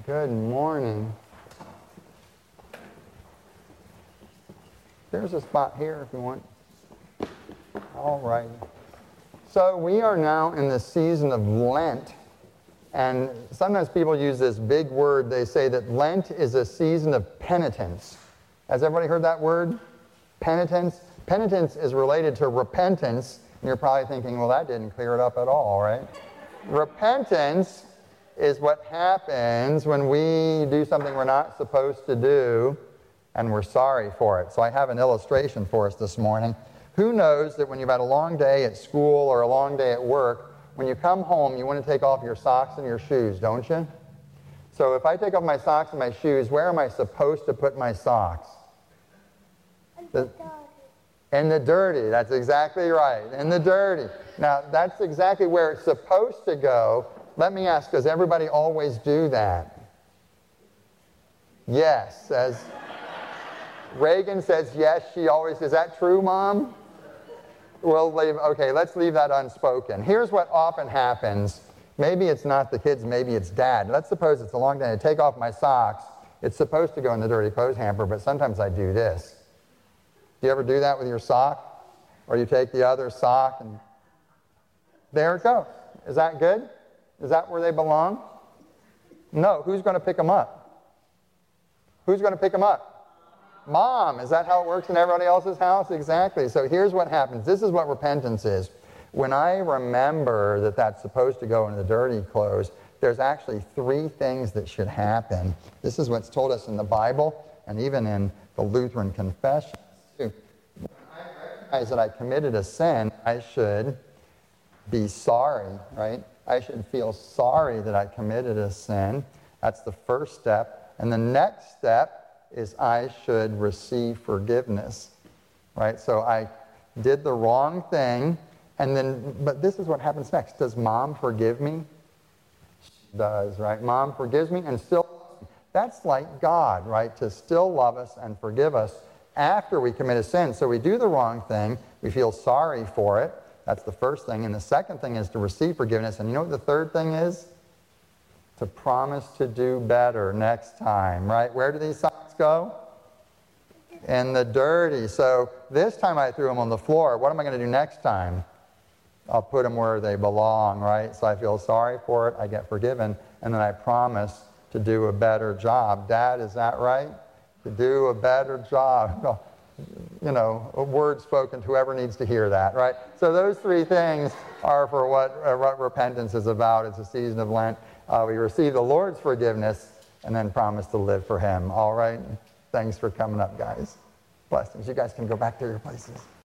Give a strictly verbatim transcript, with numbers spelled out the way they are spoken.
Good morning. There's a spot here if you want. All right. So we are now in the season of Lent. And sometimes people use this big word. They say that Lent is a season of penitence. Has everybody heard that word? Penitence? Penitence is related to repentance. And you're probably thinking, well, that didn't clear it up at all, right? Repentance is what happens when we do something we're not supposed to do and we're sorry for it. So I have an illustration for us this morning. Who knows that when you've had a long day at school or a long day at work, when you come home, you want to take off your socks and your shoes, don't you? So if I take off my socks and my shoes, where am I supposed to put my socks? In the dirty. In the dirty. That's exactly right. In the dirty. Now, that's exactly where it's supposed to go. Let me ask, does everybody always do that? Yes. Says Reagan says yes, she always. Is that true, Mom? We'll leave, okay, let's leave that unspoken. Here's what often happens. Maybe it's not the kids, maybe it's Dad. Let's suppose it's a long day. I take off my socks. It's supposed to go in the dirty clothes hamper, but sometimes I do this. Do you ever do that with your sock? Or you take the other sock and there it goes. Is that good? Is that where they belong? No. Who's going to pick them up? Who's going to pick them up? Mom. Is that how it works in everybody else's house? Exactly. So here's what happens. This is what repentance is. When I remember that that's supposed to go into the dirty clothes, there's actually three things that should happen. This is what's told us in the Bible and even in the Lutheran Confession. When I recognize that I committed a sin, I should be sorry, right? I should feel sorry that I committed a sin. That's the first step. And the next step is I should receive forgiveness, right? So I did the wrong thing, and then, but this is what happens next. Does Mom forgive me? She does, right? Mom forgives me and still loves me. That's like God, right? To still love us and forgive us after we commit a sin. So we do the wrong thing. We feel sorry for it. That's the first thing. And the second thing is to receive forgiveness. And you know what the third thing is? To promise to do better next time, right? Where do these socks go? In the dirty. So this time I threw them on the floor. What am I going to do next time? I'll put them where they belong, right? So I feel sorry for it. I get forgiven. And then I promise to do a better job. Dad, is that right? To do a better job. You know, a word spoken to whoever needs to hear that, right? So those three things are for what, uh, what repentance is about. It's a season of Lent. Uh, we receive the Lord's forgiveness and then promise to live for Him. All right? Thanks for coming up, guys. Blessings. You guys can go back to your places.